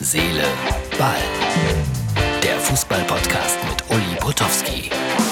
Seele, Ball. Der Fußball-Podcast mit Uli Potowski.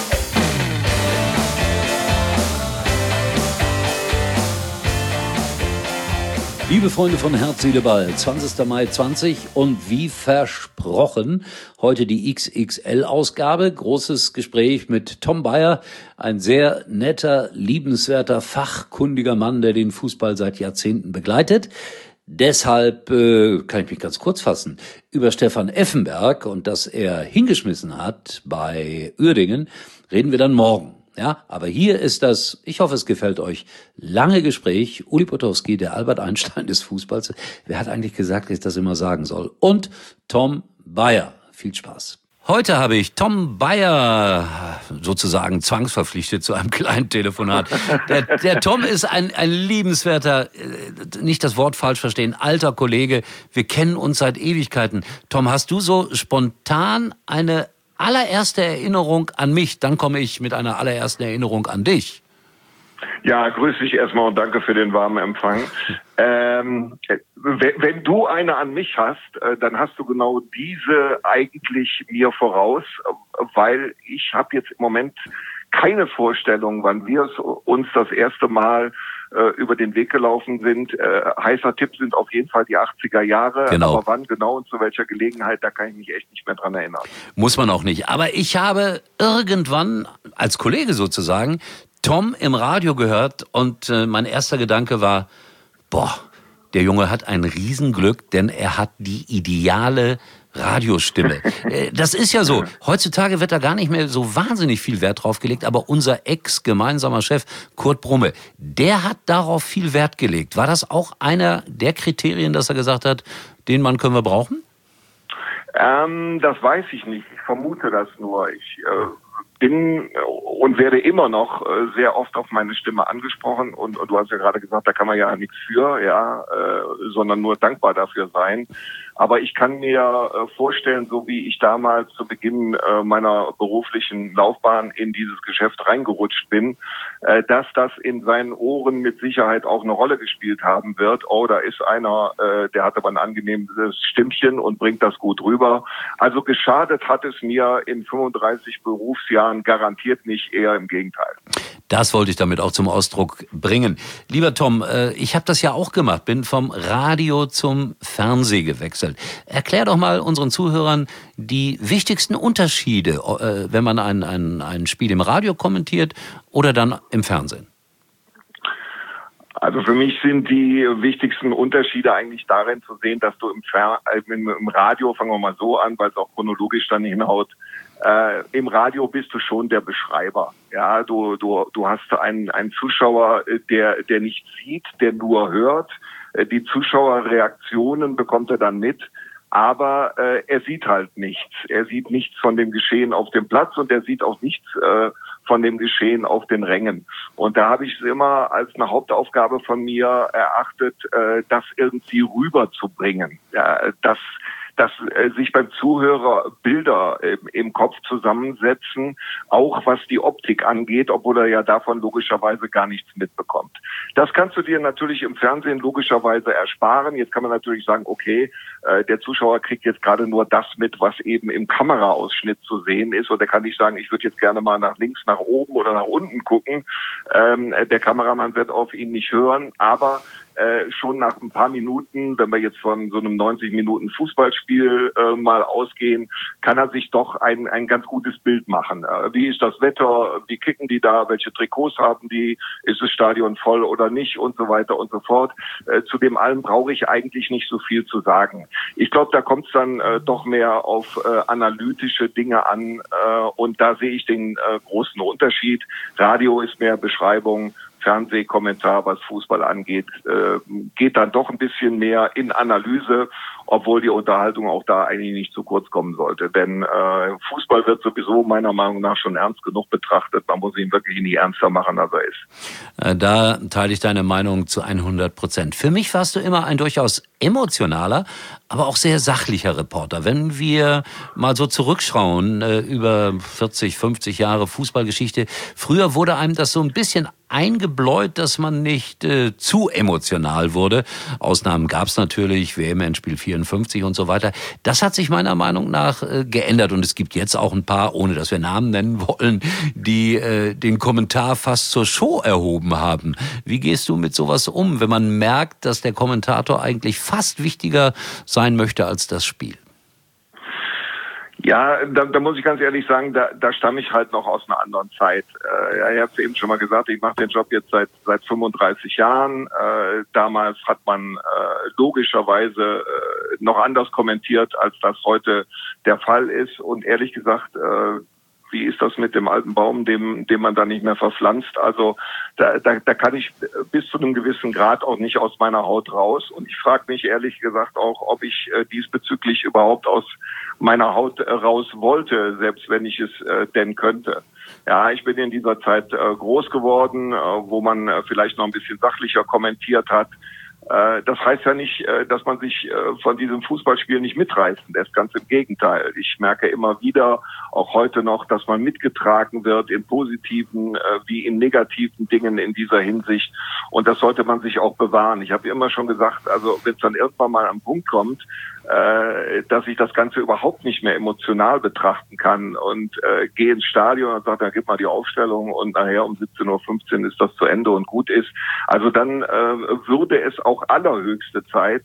Liebe Freunde von Herz, Seele, Ball, 20. Mai 20 und wie versprochen, heute die XXL-Ausgabe. Großes Gespräch mit Tom Bayer, ein sehr netter, liebenswerter, fachkundiger Mann, der den Fußball seit Jahrzehnten begleitet. Deshalb kann ich mich ganz kurz fassen. Über Stefan Effenberg und dass er hingeschmissen hat bei Uerdingen, reden wir dann morgen. Ja, aber hier ist das, ich hoffe, es gefällt euch, lange Gespräch. Uli Potowski, der Albert Einstein des Fußballs. Wer hat eigentlich gesagt, dass ich das immer sagen soll? Und Tom Bayer. Viel Spaß. Heute habe ich Tom Bayer sozusagen zwangsverpflichtet zu einem kleinen Telefonat. Der Tom ist ein liebenswerter, nicht das Wort falsch verstehen, alter Kollege. Wir kennen uns seit Ewigkeiten. Tom, hast du so spontan eine allererste Erinnerung an mich? Dann komme ich mit einer allerersten Erinnerung an dich. Ja, grüß dich erstmal und danke für den warmen Empfang. Wenn du eine an mich hast, dann hast du genau diese eigentlich mir voraus, weil ich habe jetzt im Moment keine Vorstellung, wann wir uns das erste Mal über den Weg gelaufen sind. Heißer Tipp sind auf jeden Fall die 80er Jahre. Genau. Aber wann genau und zu welcher Gelegenheit, da kann ich mich echt nicht mehr dran erinnern. Muss man auch nicht. Aber ich habe irgendwann, als Kollege sozusagen, Tom im Radio gehört und mein erster Gedanke war, der Junge hat ein Riesenglück, denn er hat die ideale Radiostimme. Das ist ja so. Heutzutage wird da gar nicht mehr so wahnsinnig viel Wert drauf gelegt, aber unser ex-gemeinsamer Chef Kurt Brumme, der hat darauf viel Wert gelegt. War das auch einer der Kriterien, dass er gesagt hat, den Mann können wir brauchen? Das weiß ich nicht. Ich vermute das nur. Ich bin und werde immer noch sehr oft auf meine Stimme angesprochen und du hast ja gerade gesagt, da kann man ja nichts für, sondern nur dankbar dafür sein. Aber ich kann mir vorstellen, so wie ich damals zu Beginn meiner beruflichen Laufbahn in dieses Geschäft reingerutscht bin, dass das in seinen Ohren mit Sicherheit auch eine Rolle gespielt haben wird. Oh, da ist einer, der hat aber ein angenehmes Stimmchen und bringt das gut rüber. Also geschadet hat es mir in 35 Berufsjahren garantiert nicht, eher im Gegenteil. Das wollte ich damit auch zum Ausdruck bringen. Lieber Tom, ich habe das ja auch gemacht, bin vom Radio zum Fernsehen gewechselt. Erklär doch mal unseren Zuhörern die wichtigsten Unterschiede, wenn man ein Spiel im Radio kommentiert oder dann im Fernsehen. Also für mich sind die wichtigsten Unterschiede eigentlich darin zu sehen, dass du im Radio, fangen wir mal so an, weil es auch chronologisch dann hinhaut, im Radio bist du schon der Beschreiber. Ja, du hast einen Zuschauer, der nicht sieht, der nur hört. Die Zuschauerreaktionen bekommt er dann mit. Aber er sieht halt nichts. Er sieht nichts von dem Geschehen auf dem Platz und er sieht auch nichts von dem Geschehen auf den Rängen. Und da habe ich es immer als eine Hauptaufgabe von mir erachtet, das irgendwie rüberzubringen. Ja, dass sich beim Zuhörer Bilder im Kopf zusammensetzen, auch was die Optik angeht, obwohl er ja davon logischerweise gar nichts mitbekommt. Das kannst du dir natürlich im Fernsehen logischerweise ersparen. Jetzt kann man natürlich sagen, okay, der Zuschauer kriegt jetzt gerade nur das mit, was eben im Kameraausschnitt zu sehen ist. Und der kann nicht sagen, ich würde jetzt gerne mal nach links, nach oben oder nach unten gucken. Der Kameramann wird auf ihn nicht hören, aber schon nach ein paar Minuten, wenn wir jetzt von so einem 90 Minuten Fußballspiel mal ausgehen, kann er sich doch ein ganz gutes Bild machen. Wie ist das Wetter? Wie kicken die da? Welche Trikots haben die? Ist das Stadion voll oder nicht? Und so weiter und so fort. Zu dem allem brauche ich eigentlich nicht so viel zu sagen. Ich glaube, da kommt es dann doch mehr auf analytische Dinge an und da sehe ich den großen Unterschied. Radio ist mehr Beschreibung, Fernsehkommentar, was Fußball angeht, geht dann doch ein bisschen mehr in Analyse, obwohl die Unterhaltung auch da eigentlich nicht zu kurz kommen sollte. Denn Fußball wird sowieso meiner Meinung nach schon ernst genug betrachtet. Man muss ihn wirklich nicht ernster machen, als er ist. Da teile ich deine Meinung zu 100%. Für mich warst du immer ein durchaus emotionaler, aber auch sehr sachlicher Reporter. Wenn wir mal so zurückschauen über 40, 50 Jahre Fußballgeschichte, früher wurde einem das so ein bisschen eingebläut, dass man nicht zu emotional wurde. Ausnahmen gab es natürlich, WM-Endspiel 94, 54 und so weiter. Das hat sich meiner Meinung nach geändert und es gibt jetzt auch ein paar, ohne dass wir Namen nennen wollen, die den Kommentar fast zur Show erhoben haben. Wie gehst du mit sowas um, wenn man merkt, dass der Kommentator eigentlich fast wichtiger sein möchte als das Spiel? Ja, da muss ich ganz ehrlich sagen, da stamme ich halt noch aus einer anderen Zeit. Ich habe es eben schon mal gesagt, ich mache den Job jetzt seit 35 Jahren. Damals hat man logischerweise noch anders kommentiert, als das heute der Fall ist. Und ehrlich gesagt, wie ist das mit dem alten Baum, dem man da nicht mehr verpflanzt? Also da kann ich bis zu einem gewissen Grad auch nicht aus meiner Haut raus. Und ich frage mich ehrlich gesagt auch, ob ich diesbezüglich überhaupt aus meiner Haut raus wollte, selbst wenn ich es denn könnte. Ja, ich bin in dieser Zeit groß geworden, wo man vielleicht noch ein bisschen sachlicher kommentiert hat. Das heißt ja nicht, dass man sich von diesem Fußballspiel nicht mitreißen lässt. Ganz im Gegenteil. Ich merke immer wieder, auch heute noch, dass man mitgetragen wird in positiven wie in negativen Dingen in dieser Hinsicht. Und das sollte man sich auch bewahren. Ich habe immer schon gesagt, also wenn es dann irgendwann mal am Punkt kommt, dass ich das Ganze überhaupt nicht mehr emotional betrachten kann und gehe ins Stadion und sage, dann gib mal die Aufstellung und nachher um 17:15 Uhr ist das zu Ende und gut ist. Also dann würde es auch allerhöchste Zeit,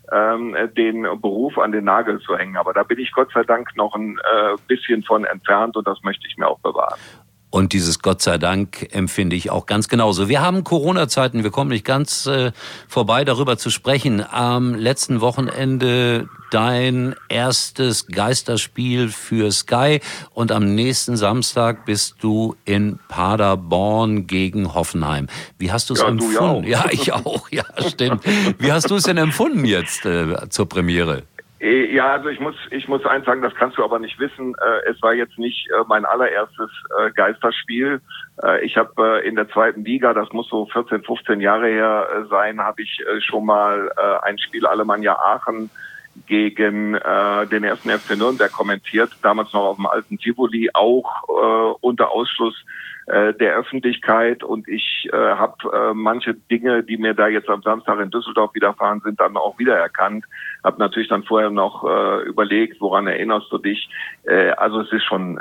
den Beruf an den Nagel zu hängen. Aber da bin ich Gott sei Dank noch ein bisschen von entfernt und das möchte ich mir auch bewahren. Und dieses Gott sei Dank empfinde ich auch ganz genauso. Wir haben Corona-Zeiten, wir kommen nicht ganz vorbei, darüber zu sprechen. Am letzten Wochenende dein erstes Geisterspiel für Sky und am nächsten Samstag bist du in Paderborn gegen Hoffenheim. Wie hast du es empfunden? Du ja auch. Ja, ich auch, ja, stimmt. Wie hast du es denn empfunden jetzt zur Premiere? Ja, also ich muss eins sagen, das kannst du aber nicht wissen. Es war jetzt nicht mein allererstes Geisterspiel. Ich habe in der zweiten Liga, das muss so 14, 15 Jahre her sein, habe ich schon mal ein Spiel Alemannia Aachen gegen den 1. FC Nürnberg kommentiert, damals noch auf dem alten Tivoli, auch unter Ausschluss der Öffentlichkeit, und ich habe manche Dinge, die mir da jetzt am Samstag in Düsseldorf widerfahren sind, dann auch wiedererkannt. Habe natürlich dann vorher noch überlegt, woran erinnerst du dich? Also es ist schon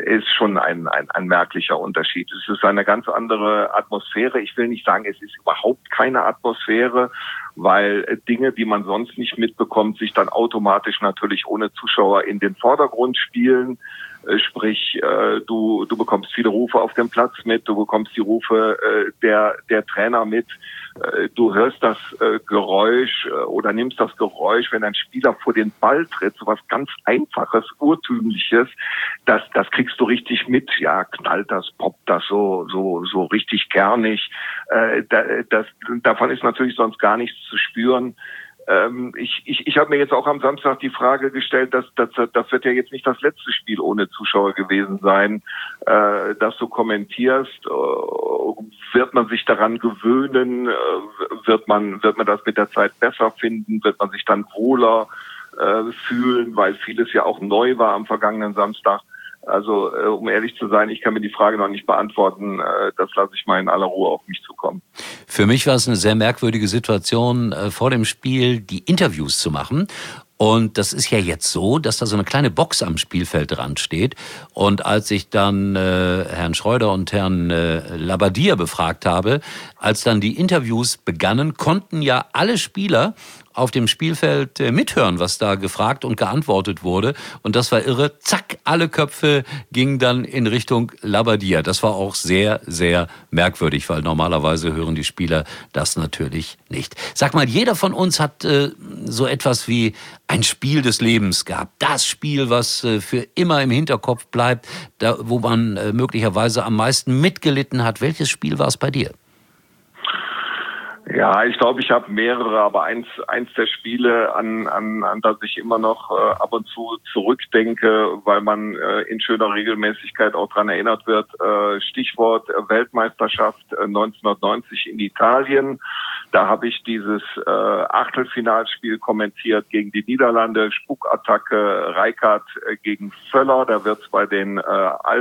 ein merklicher Unterschied. Es ist eine ganz andere Atmosphäre. Ich will nicht sagen, es ist überhaupt keine Atmosphäre, weil Dinge, die man sonst nicht mitbekommt, sich dann automatisch natürlich ohne Zuschauer in den Vordergrund spielen. Sprich, du bekommst viele Rufe auf dem Platz mit, du bekommst die Rufe der Trainer mit, du hörst das Geräusch oder nimmst das Geräusch, wenn ein Spieler vor den Ball tritt, so was ganz Einfaches, Urtümliches, das kriegst du richtig mit, ja, knallt das, poppt das so richtig kernig, davon ist natürlich sonst gar nichts zu spüren. Ich habe mir jetzt auch am Samstag die Frage gestellt, das wird ja jetzt nicht das letzte Spiel ohne Zuschauer gewesen sein, dass du kommentierst. Wird man sich daran gewöhnen? Wird man das mit der Zeit besser finden? Wird man sich dann wohler fühlen, weil vieles ja auch neu war am vergangenen Samstag? Also, um ehrlich zu sein, ich kann mir die Frage noch nicht beantworten. Das lasse ich mal in aller Ruhe auf mich zukommen. Für mich war es eine sehr merkwürdige Situation, vor dem Spiel die Interviews zu machen. Und das ist ja jetzt so, dass da so eine kleine Box am Spielfeldrand steht. Und als ich dann Herrn Schreuder und Herrn Labbadia befragt habe, als dann die Interviews begannen, konnten ja alle Spieler auf dem Spielfeld mithören, was da gefragt und geantwortet wurde. Und das war irre. Zack, alle Köpfe gingen dann in Richtung Labbadia. Das war auch sehr, sehr merkwürdig, weil normalerweise hören die Spieler das natürlich nicht. Sag mal, jeder von uns hat so etwas wie ein Spiel des Lebens gehabt. Das Spiel, was für immer im Hinterkopf bleibt, da, wo man möglicherweise am meisten mitgelitten hat. Welches Spiel war es bei dir? Ja, ich glaube, ich habe mehrere, aber eins der Spiele, an das ich immer noch ab und zu zurückdenke, weil man in schöner Regelmäßigkeit auch dran erinnert wird. Stichwort Weltmeisterschaft 1990 in Italien. Da habe ich dieses Achtelfinalspiel kommentiert gegen die Niederlande, Spukattacke Rijkaard gegen Völler. Da wird es bei den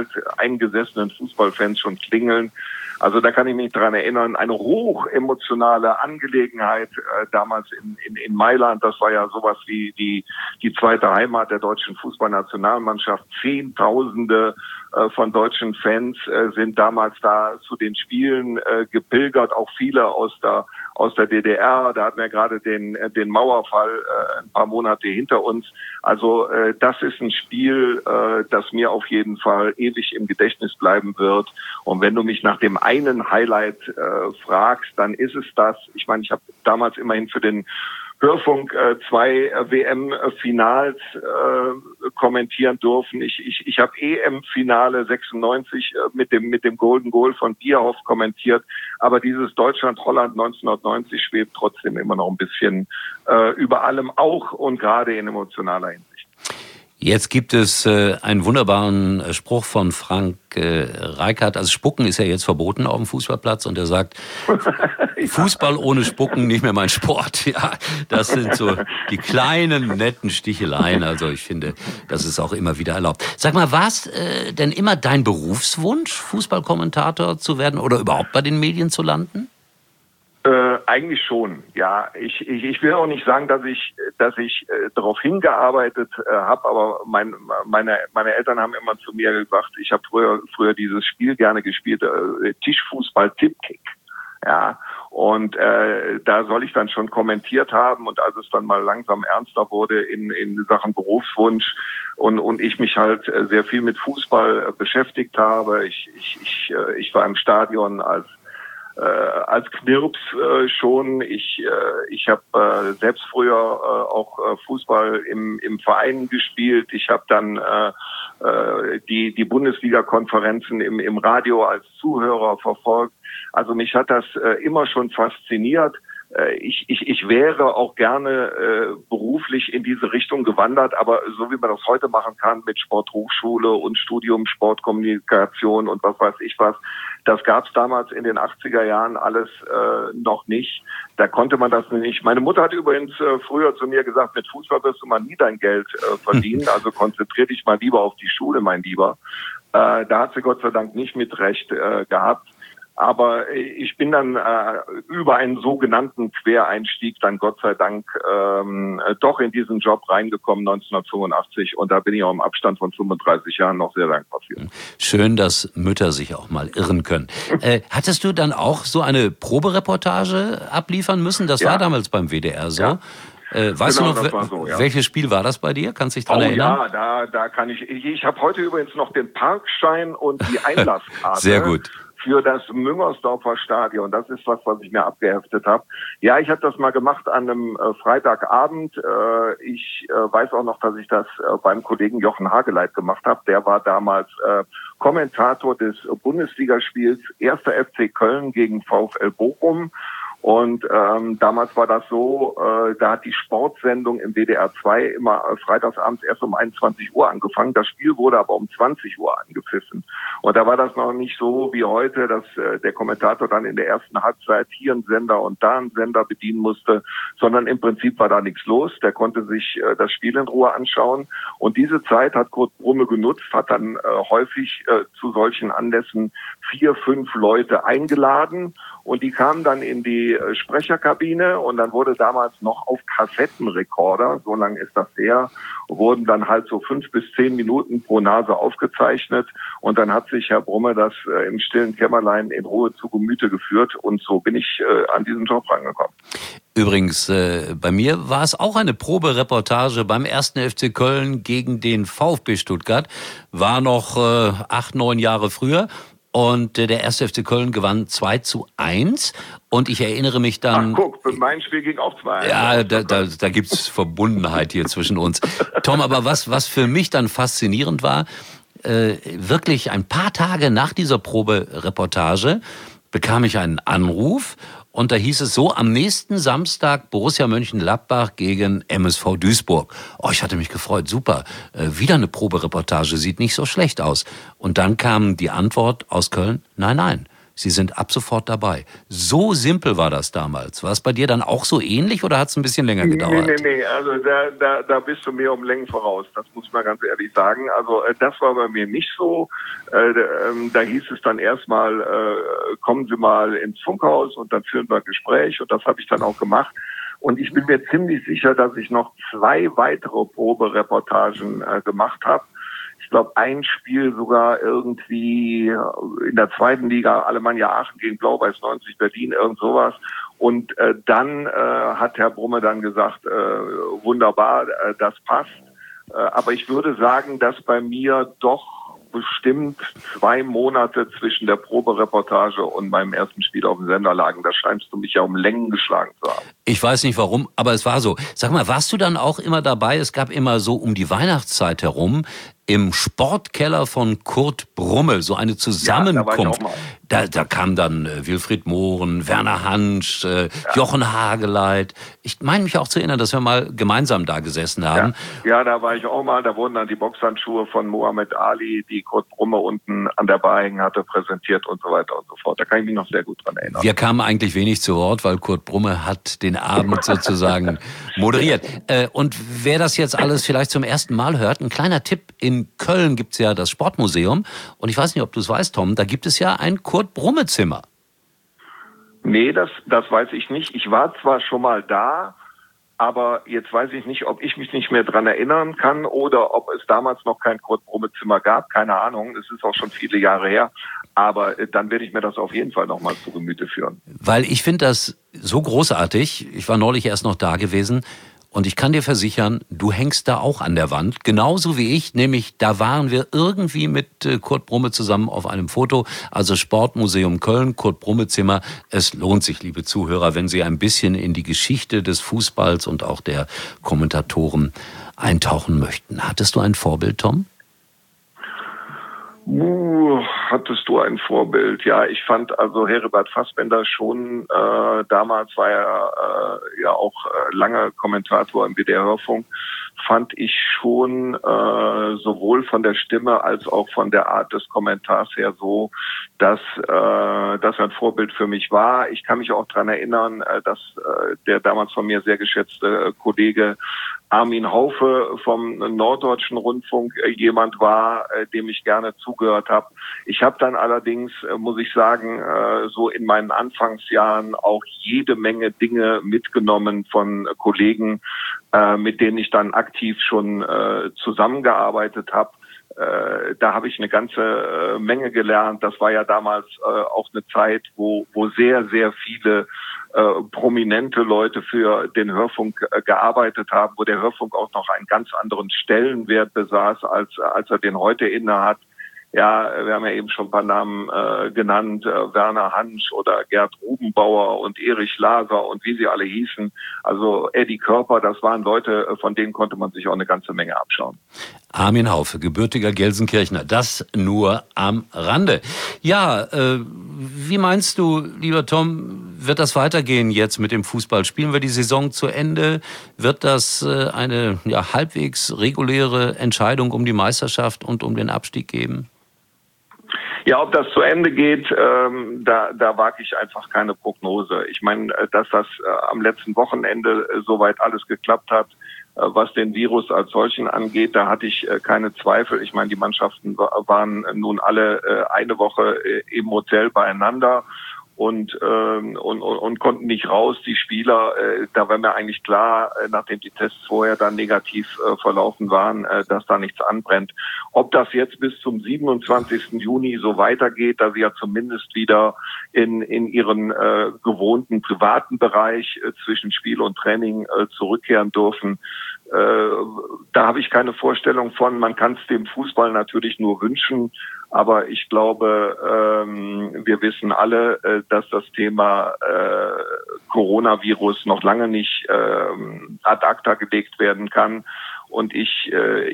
eingesessenen Fußballfans schon klingeln. Also da kann ich mich dran erinnern, eine hoch emotionale emotionale Angelegenheit damals in Mailand. Das war ja sowas wie die zweite Heimat der deutschen Fußballnationalmannschaft. Zehntausende von deutschen Fans sind damals da zu den Spielen gepilgert, auch viele aus der DDR. Da hatten wir gerade den Mauerfall ein paar Monate hinter uns. Also das ist ein Spiel, das mir auf jeden Fall ewig im Gedächtnis bleiben wird. Und wenn du mich nach dem einen Highlight fragst, dann ist es das. Ich meine, ich habe damals immerhin für den Hörfunk 2 WM-Finals kommentieren dürfen. Ich habe EM-Finale 96 mit dem Golden Goal von Bierhoff kommentiert. Aber dieses Deutschland-Holland 1990 schwebt trotzdem immer noch ein bisschen über allem, auch und gerade in emotionaler Hinsicht. Jetzt gibt es einen wunderbaren Spruch von Frank Rijkaard. Also Spucken ist ja jetzt verboten auf dem Fußballplatz und er sagt, Fußball ohne Spucken nicht mehr mein Sport. Ja, das sind so die kleinen, netten Sticheleien. Also ich finde, das ist auch immer wieder erlaubt. Sag mal, war es denn immer dein Berufswunsch, Fußballkommentator zu werden oder überhaupt bei den Medien zu landen? Eigentlich schon, ja. Ich will auch nicht sagen, dass ich darauf hingearbeitet habe, aber meine Eltern haben immer zu mir gesagt, ich habe früher dieses Spiel gerne gespielt, Tischfußball-Tippkick. Ja, und da soll ich dann schon kommentiert haben, und als es dann mal langsam ernster wurde in Sachen Berufswunsch und ich mich halt sehr viel mit Fußball beschäftigt habe, ich war im Stadion als Knirps schon. Ich habe selbst früher auch Fußball im Verein gespielt. Ich habe dann die Bundesliga-Konferenzen im Radio als Zuhörer verfolgt. Also mich hat das immer schon fasziniert. Ich wäre auch gerne beruflich in diese Richtung gewandert, aber so wie man das heute machen kann mit Sporthochschule und Studium Sportkommunikation und was weiß ich was, das gab es damals in den 80er Jahren alles noch nicht. Da konnte man das nicht. Meine Mutter hat übrigens früher zu mir gesagt, mit Fußball wirst du mal nie dein Geld verdienen, also konzentrier dich mal lieber auf die Schule, mein Lieber. Da hat sie Gott sei Dank nicht mit Recht gehabt. Aber ich bin dann über einen sogenannten Quereinstieg dann Gott sei Dank doch in diesen Job reingekommen 1985, und da bin ich auch im Abstand von 35 Jahren noch sehr dankbar für. Schön, dass Mütter sich auch mal irren können. Hattest du dann auch so eine Probereportage abliefern müssen? Das war damals beim WDR so. Ja. Weißt du noch, so, ja. Welches Spiel war das bei dir? Kannst du dich daran erinnern? Ja, da kann ich habe heute übrigens noch den Parkschein und die Einlasskarte. Sehr gut. Für das Müngersdorfer Stadion. Das ist was ich mir abgeheftet habe. Ja, ich habe das mal gemacht an einem Freitagabend. Ich weiß auch noch, dass ich das beim Kollegen Jochen Hageleit gemacht habe. Der war damals Kommentator des Bundesligaspiels 1. FC Köln gegen VfL Bochum. Und damals war das so, da hat die Sportsendung im WDR 2 immer freitagsabends erst um 21 Uhr angefangen. Das Spiel wurde aber um 20 Uhr angepfiffen. Und da war das noch nicht so wie heute, dass der Kommentator dann in der ersten Halbzeit hier einen Sender und da einen Sender bedienen musste, sondern im Prinzip war da nichts los. Der konnte sich das Spiel in Ruhe anschauen. Und diese Zeit hat Kurt Brumme genutzt, hat dann häufig zu solchen Anlässen 4, 5 Leute eingeladen. Und die kamen dann in die Sprecherkabine, und dann wurde damals noch auf Kassettenrekorder, so lange ist das her, wurden dann halt so 5 bis 10 Minuten pro Nase aufgezeichnet, und dann hat sich Herr Brumme das im stillen Kämmerlein in Ruhe zu Gemüte geführt, und so bin ich an diesen Job rangekommen. Übrigens, bei mir war es auch eine Probereportage beim 1. FC Köln gegen den VfB Stuttgart, war noch 8, 9 Jahre früher. Und der 1. FC Köln gewann 2:1. Und ich erinnere mich dann... Ach guck, mein Spiel ging auch 2:1. Ja, da gibt's Verbundenheit hier zwischen uns. Tom, aber was für mich dann faszinierend war, wirklich ein paar Tage nach dieser Probereportage bekam ich einen Anruf. Und da hieß es so, am nächsten Samstag Borussia Mönchengladbach gegen MSV Duisburg. Oh, ich hatte mich gefreut, super, wieder eine Probereportage, sieht nicht so schlecht aus. Und dann kam die Antwort aus Köln, nein, Sie sind ab sofort dabei. So simpel war das damals. War es bei dir dann auch so ähnlich oder hat es ein bisschen länger gedauert? Nee, also da bist du mir um Längen voraus, das muss man ganz ehrlich sagen. Also das war bei mir nicht so. Da hieß es dann erstmal, kommen Sie mal ins Funkhaus und dann führen wir ein Gespräch und das habe ich dann auch gemacht. Und ich bin mir ziemlich sicher, dass ich noch 2 weitere Probereportagen gemacht habe. Ich glaube, ein Spiel sogar irgendwie in der 2. Liga, Alemannia Aachen gegen Blau-Weiß 90 Berlin, irgend sowas. Und dann hat Herr Brumme dann gesagt, wunderbar, das passt. Aber ich würde sagen, dass bei mir doch bestimmt 2 Monate zwischen der Probereportage und meinem ersten Spiel auf dem Sender lagen. Da scheinst du mich ja um Längen geschlagen zu haben. Ich weiß nicht warum, aber es war so. Sag mal, warst du dann auch immer dabei? Es gab immer so um die Weihnachtszeit herum im Sportkeller von Kurt Brumme so eine Zusammenkunft. Ja, da kam dann Wilfried Mohren, Werner Hansch, Jochen Hageleit. Ich meine mich auch zu erinnern, dass wir mal gemeinsam da gesessen haben. Ja, da war ich auch mal. Da wurden dann die Boxhandschuhe von Muhammad Ali, die Kurt Brumme unten an der Bar hängen hatte, präsentiert und so weiter und so fort. Da kann ich mich noch sehr gut dran erinnern. Wir kamen eigentlich wenig zu Wort, weil Kurt Brumme hat den Abend sozusagen moderiert. Und wer das jetzt alles vielleicht zum ersten Mal hört, ein kleiner Tipp: In Köln gibt's ja das Sportmuseum. Und ich weiß nicht, ob du es weißt, Tom, da gibt es ja ein Kurt-Brumme-Zimmer. Nee, das weiß ich nicht. Ich war zwar schon mal da, aber jetzt weiß ich nicht, ob ich mich nicht mehr dran erinnern kann oder ob es damals noch kein Kurt-Brumme-Zimmer gab. Keine Ahnung, es ist auch schon viele Jahre her. Aber dann werde ich mir das auf jeden Fall noch mal zu Gemüte führen. Weil ich finde das so großartig. Ich war neulich erst noch da gewesen. Und ich kann dir versichern, du hängst da auch an der Wand, genauso wie ich, nämlich da waren wir irgendwie mit Kurt Brumme zusammen auf einem Foto, also Sportmuseum Köln, Kurt Brumme Zimmer. Es lohnt sich, liebe Zuhörer, wenn Sie ein bisschen in die Geschichte des Fußballs und auch der Kommentatoren eintauchen möchten. Hattest du ein Vorbild, Tom? Hattest du ein Vorbild? Ja, ich fand also Heribert Fassbender schon, damals war er ja auch lange Kommentator im WDR-Hörfunk, fand ich schon sowohl von der Stimme als auch von der Art des Kommentars her so, dass das ein Vorbild für mich war. Ich kann mich auch daran erinnern, dass der damals von mir sehr geschätzte Kollege Armin Haufe vom Norddeutschen Rundfunk jemand war, dem ich gerne zugehört habe. Ich habe dann allerdings, muss ich sagen, so in meinen Anfangsjahren auch jede Menge Dinge mitgenommen von Kollegen, mit denen ich dann aktiv schon zusammengearbeitet habe. Da habe ich eine ganze Menge gelernt. Das war ja damals auch eine Zeit, wo sehr, sehr viele prominente Leute für den Hörfunk gearbeitet haben, wo der Hörfunk auch noch einen ganz anderen Stellenwert besaß, als er den heute innehat. Ja, wir haben ja eben schon ein paar Namen genannt, Werner Hansch oder Gerd Rubenbauer und Erich Laser und wie sie alle hießen. Also Eddie Körper, das waren Leute, von denen konnte man sich auch eine ganze Menge abschauen. Armin Haufe, gebürtiger Gelsenkirchner, das nur am Rande. Ja, wie meinst du, lieber Tom, wird das weitergehen jetzt mit dem Fußball? Spielen wir die Saison zu Ende? Wird das eine halbwegs reguläre Entscheidung um die Meisterschaft und um den Abstieg geben? Ja, ob das zu Ende geht, da wage ich einfach keine Prognose. Ich meine, dass das am letzten Wochenende soweit alles geklappt hat, was den Virus als solchen angeht, da hatte ich keine Zweifel. Ich meine, die Mannschaften waren nun alle eine Woche im Hotel beieinander und konnten nicht raus. Die Spieler, da war mir eigentlich klar, nachdem die Tests vorher dann negativ verlaufen waren, dass da nichts anbrennt. Ob das jetzt bis zum 27. Juni so weitergeht, da sie ja zumindest wieder in ihren gewohnten privaten Bereich zwischen Spiel und Training zurückkehren dürfen, da habe ich keine Vorstellung von. Man kann es dem Fußball natürlich nur wünschen, aber ich glaube, wir wissen alle, dass das Thema Coronavirus noch lange nicht ad acta gelegt werden kann. Und ich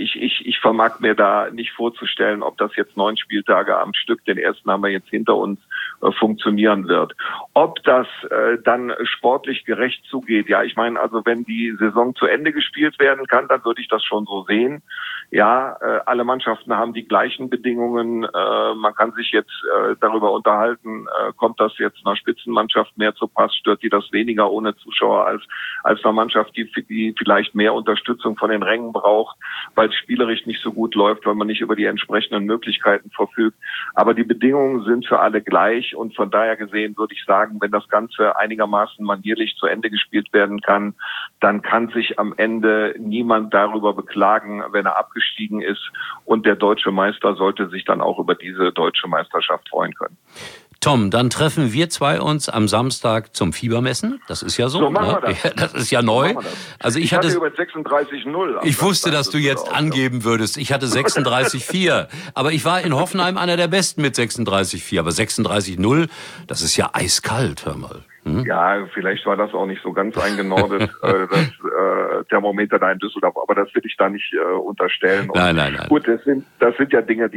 vermag mir da nicht vorzustellen, ob das jetzt 9 Spieltage am Stück, den ersten haben wir jetzt hinter uns, funktionieren wird. Ob das dann sportlich gerecht zugeht, ja, ich meine, also wenn die Saison zu Ende gespielt werden kann, dann würde ich das schon so sehen. Ja, alle Mannschaften haben die gleichen Bedingungen. Man kann sich jetzt darüber unterhalten, kommt das jetzt einer Spitzenmannschaft mehr zu Pass, stört die das weniger ohne Zuschauer als einer Mannschaft, die vielleicht mehr Unterstützung von den Rängen braucht, weil es spielerisch nicht so gut läuft, weil man nicht über die entsprechenden Möglichkeiten verfügt. Aber die Bedingungen sind für alle gleich und von daher gesehen würde ich sagen, wenn das Ganze einigermaßen manierlich zu Ende gespielt werden kann, dann kann sich am Ende niemand darüber beklagen, wenn er abgestiegen ist, und der deutsche Meister sollte sich dann auch über diese deutsche Meisterschaft freuen können. Tom, dann treffen wir zwei uns am Samstag zum Fiebermessen. Das ist ja so. So machen wir das. Ja, das ist ja neu. Also ich hatte über 36,0. Ich wusste, dass du jetzt angeben würdest. Ich hatte 36,4. Aber ich war in Hoffenheim einer der Besten mit 36,4. Aber 36,0, das ist ja eiskalt, hör mal. Ja, vielleicht war das auch nicht so ganz eingenordet, das Thermometer da in Düsseldorf, aber das will ich da nicht unterstellen. Nein. Gut, das sind ja Dinge,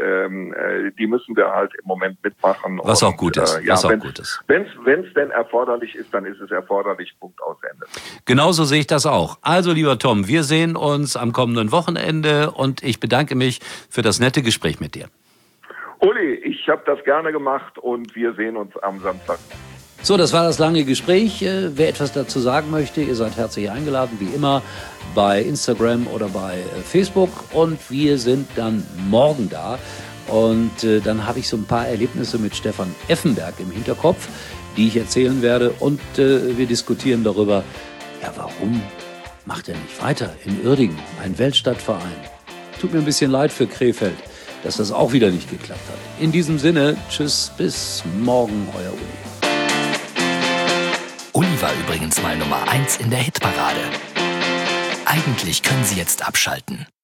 die müssen wir halt im Moment mitmachen. Was auch gut ist. Wenn es denn erforderlich ist, dann ist es erforderlich, Punkt, aus, Ende. Genauso sehe ich das auch. Also, lieber Tom, wir sehen uns am kommenden Wochenende und ich bedanke mich für das nette Gespräch mit dir. Uli, ich habe das gerne gemacht und wir sehen uns am Samstag. So, das war das lange Gespräch. Wer etwas dazu sagen möchte, ihr seid herzlich eingeladen, wie immer, bei Instagram oder bei Facebook. Und wir sind dann morgen da. Und dann habe ich so ein paar Erlebnisse mit Stefan Effenberg im Hinterkopf, die ich erzählen werde. Und wir diskutieren darüber, ja, warum macht er nicht weiter in Uerdingen, ein Weltstadtverein? Tut mir ein bisschen leid für Krefeld, dass das auch wieder nicht geklappt hat. In diesem Sinne, tschüss, bis morgen, euer Uli. Uli war übrigens mal Nummer 1 in der Hitparade. Eigentlich können Sie jetzt abschalten.